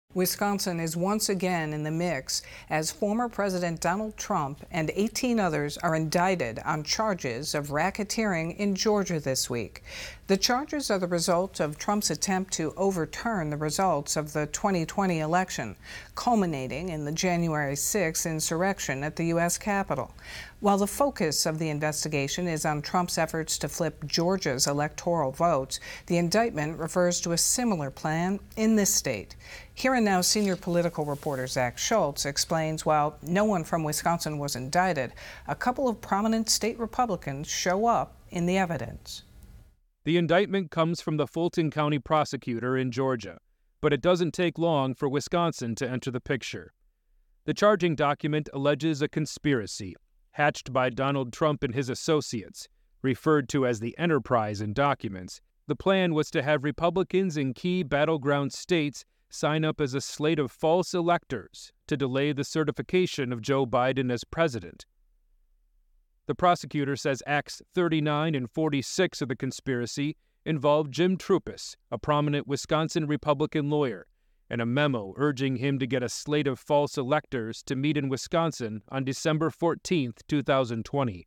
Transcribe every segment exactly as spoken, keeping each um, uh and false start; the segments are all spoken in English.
Wisconsin is once again in the mix as former President Donald Trump and eighteen others are indicted on charges of racketeering in Georgia this week. The charges are the result of Trump's attempt to overturn the results of the twenty twenty election, culminating in the January sixth insurrection at the U S Capitol. While the focus of the investigation is on Trump's efforts to flip Georgia's electoral votes, the indictment refers to a similar plan in this state. Here and Now senior political reporter Zach Schultz explains while no one from Wisconsin was indicted, a couple of prominent state Republicans show up in the evidence. The indictment comes from the Fulton County prosecutor in Georgia, but it doesn't take long for Wisconsin to enter the picture. The charging document alleges a conspiracy hatched by Donald Trump and his associates, referred to as the Enterprise in documents. The plan was to have Republicans in key battleground states sign up as a slate of false electors to delay the certification of Joe Biden as president. The prosecutor says Acts thirty-nine and forty-six of the conspiracy involved Jim Troupis, a prominent Wisconsin Republican lawyer, and a memo urging him to get a slate of false electors to meet in Wisconsin on December fourteenth, two thousand twenty.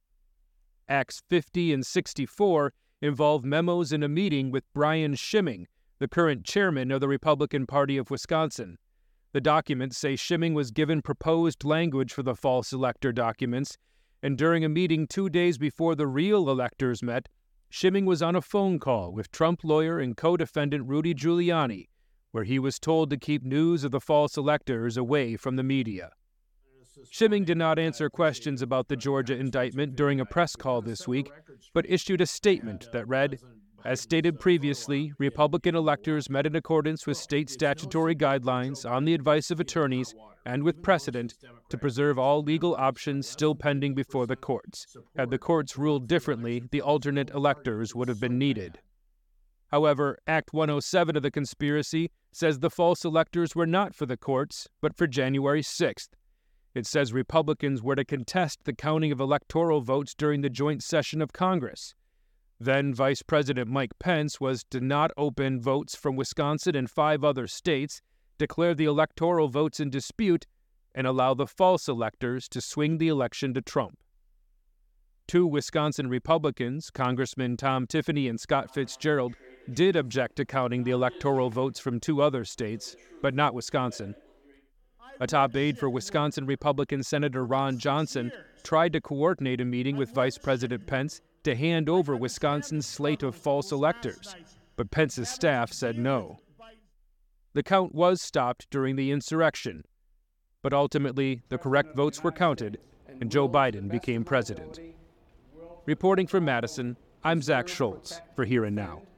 Acts fifty and sixty-four involve memos in a meeting with Brian Schimming, the current chairman of the Republican Party of Wisconsin. The documents say Schimming was given proposed language for the false elector documents, and during a meeting two days before the real electors met, Schimming was on a phone call with Trump lawyer and co-defendant Rudy Giuliani, where he was told to keep news of the false electors away from the media. Schimming did not answer questions about the Georgia indictment during a press call this week, but issued a statement that read, "As stated previously, Republican electors met in accordance with state statutory guidelines on the advice of attorneys and with precedent to preserve all legal options still pending before the courts. Had the courts ruled differently, the alternate electors would have been needed." However, Act one oh seven of the conspiracy says the false electors were not for the courts, but for January sixth. It says Republicans were to contest the counting of electoral votes during the joint session of Congress. Then Vice President Mike Pence was to not open votes from Wisconsin and five other states, declare the electoral votes in dispute, and allow the false electors to swing the election to Trump. Two Wisconsin Republicans, Congressmen Tom Tiffany and Scott Fitzgerald, did object to counting the electoral votes from two other states, but not Wisconsin. A top aide for Wisconsin Republican Senator Ron Johnson tried to coordinate a meeting with Vice President Pence to hand over Wisconsin's slate of false electors, but Pence's staff said no. The count was stopped during the insurrection, but ultimately the correct votes were counted and Joe Biden became president. Reporting from Madison, I'm Zach Schultz for Here and Now.